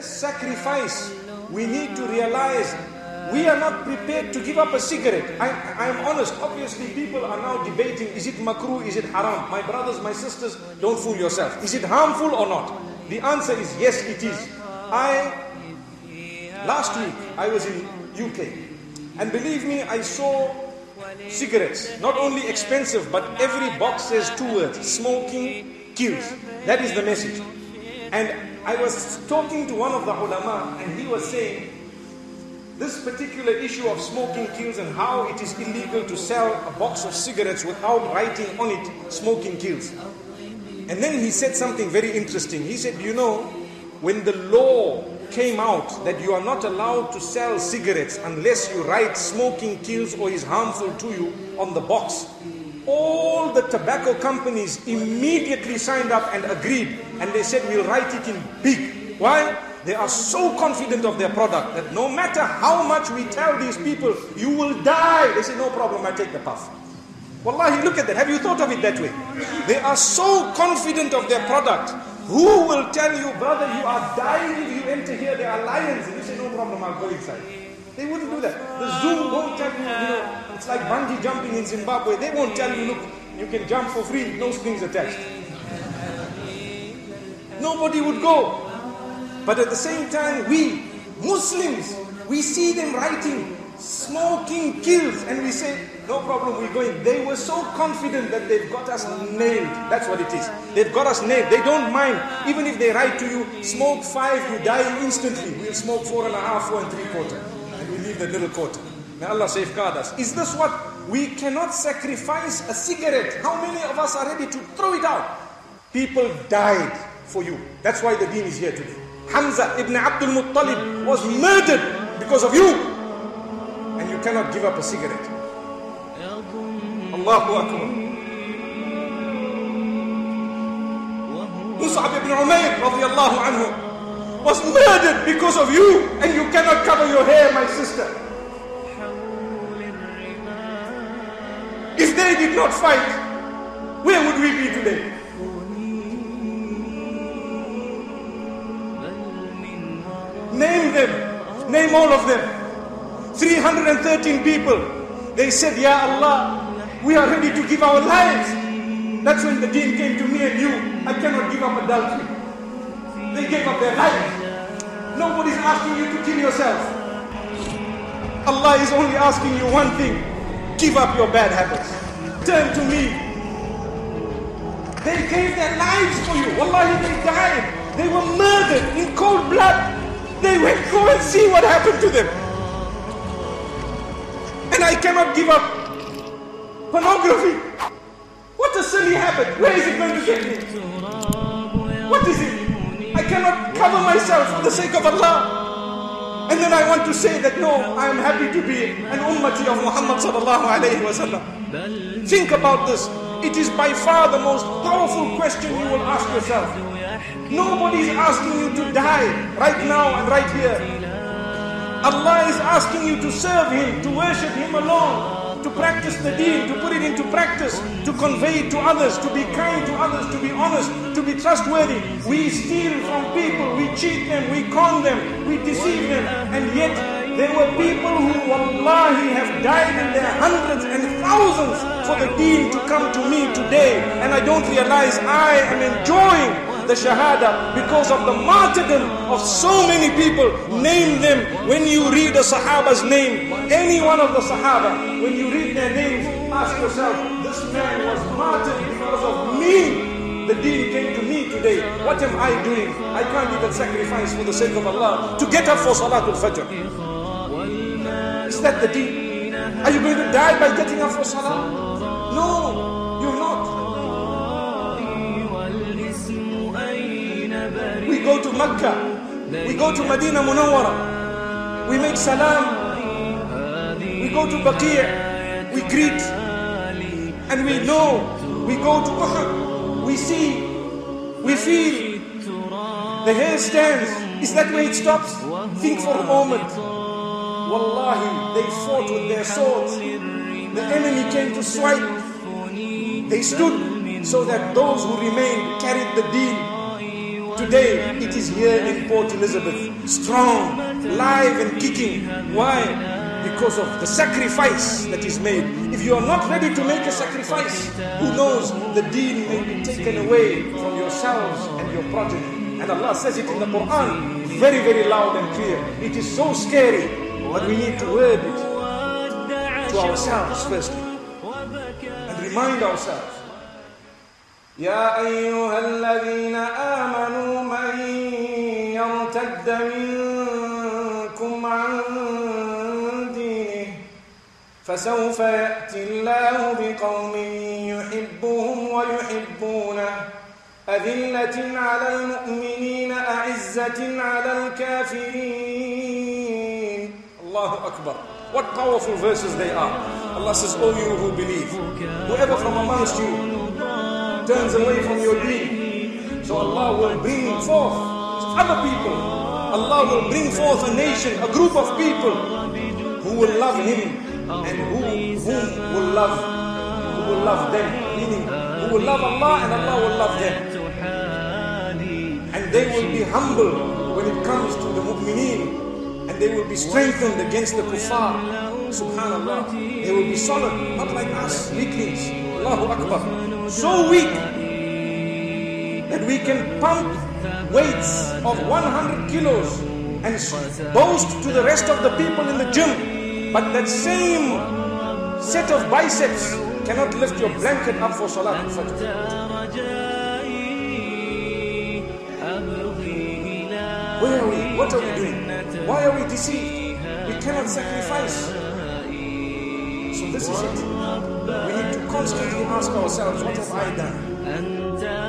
sacrifice. We need to realize we are not prepared to give up a cigarette. I am honest. Obviously, people are now debating, is it makruh, is it haram? My brothers, my sisters, don't fool yourself. Is it harmful or not? The answer is yes, it is. Last week, I was in UK. And believe me, I saw cigarettes. Not only expensive, but every box says 2 words. Smoking kills. That is the message. And I was talking to one of the ulama, and he was saying, this particular issue of smoking kills and how it is illegal to sell a box of cigarettes without writing on it, smoking kills. And then he said something very interesting. He said, you know, when the law came out that you are not allowed to sell cigarettes unless you write smoking kills or is harmful to you on the box, all the tobacco companies immediately signed up and agreed. And they said, we'll write it in big. Why? They are so confident of their product that no matter how much we tell these people, you will die. They say, no problem, I take the puff. Wallahi, look at that. Have you thought of it that way? They are so confident of their product. Who will tell you, brother, you are dying if you enter here, there are lions. And you say, no problem, I'll go inside. They wouldn't do that. The zoo won't tell you, it's like bungee jumping in Zimbabwe. They won't tell you, look, you can jump for free, no strings attached. Nobody would go. But at the same time, we, Muslims, we see them writing, smoking kills, and we say, no problem, we're going. They were so confident that they've got us nailed. That's what it is. They've got us nailed. They don't mind. Even if they write to you, smoke 5, you die instantly. We'll smoke 4.5, 4 3/4. And we leave the little quarter. May Allah safeguard us. Is this what? We cannot sacrifice a cigarette. How many of us are ready to throw it out? People died for you. That's why the deen is here today. Hamza ibn Abdul Muttalib was murdered because of you. And you cannot give up a cigarette. Allahu Akbar. Mus'ab ibn Umayr radiyallahu anhu was murdered because of you. And you cannot cover your hair, my sister. If they did not fight, where would we be today? Name them. Name all of them. 313 people. They said, Ya Allah, we are ready to give our lives. That's when the deen came to me and you. I cannot give up adultery. They gave up their life. Nobody's asking you to kill yourself. Allah is only asking you one thing. Give up your bad habits. Turn to me. They gave their lives for you. Wallahi, they died. They were murdered in cold blood. They went, go and see what happened to them. And I cannot give up pornography. What a silly habit. Where is it going to get me? What is it? I cannot cover myself for the sake of Allah. And then I want to say that no, I am happy to be an ummati of Muhammad sallallahu alayhi wa sallam. Think about this. It is by far the most powerful question you will ask yourself. Nobody is asking you to die right now and right here. Allah is asking you to serve Him, to worship Him alone, to practice the deen, to put it into practice, to convey it to others, to be kind to others, to be honest, to be trustworthy. We steal from people, we cheat them, we con them, we deceive them, and yet there were people who wallahi have died in their hundreds and thousands for the deen to come to me today, and I don't realize I am enjoying the shahada because of the martyrdom of so many people. Name them. When you read a sahaba's name, any one of the sahaba, when you read their names, ask yourself, this man was martyred because of me. The deen came to me today. What am I doing? I can't even sacrifice for the sake of Allah to get up for Salatul Fajr. Is that the deen? Are you going to die by getting up for Salah? No, you're not. We go to Mecca, we go to Medina Munawwara, we make salam, we go to Baqi', we greet, and we know, we go to Uhud, we see, we feel, the hair stands. Is that where it stops? Think for a moment. Wallahi, they fought with their swords. The enemy came to swipe. They stood so that those who remained carried the deen. Today, it is here in Port Elizabeth, strong, live and kicking. Why? Because of the sacrifice that is made. If you are not ready to make a sacrifice, who knows, the deen may be taken away from yourselves and your progeny. And Allah says it in the Quran, very, very loud and clear. It is so scary, but we need to word it to ourselves firstly. And remind ourselves. يا أيها الذين آمنوا من يرتد منكم عن دينه فسوف يأتي الله بقوم يحبهم ويحبونه أذلة على المؤمنين أعزة على الكافرين. Allahu Akbar. What powerful verses they are. Allah says, O you who believe, whoever from amongst you turns away from your deen, so Allah will bring forth other people. Allah will bring forth a nation, a group of people who will love Him and who will love them, meaning who will love Allah and Allah will love them. And they will be humble when it comes to the mu'mineen, and they will be strengthened against the kuffar. Subhanallah. They will be solid, not like us, weaklings. Allahu Akbar. So weak that we can pump weights of 100 kilos and boast to the rest of the people in the gym, but that same set of biceps cannot lift your blanket up for Salat al-Fajr. Where are we? What are we doing? Why are we deceived? We cannot sacrifice. So this is it. We need to constantly ask ourselves, what have I done?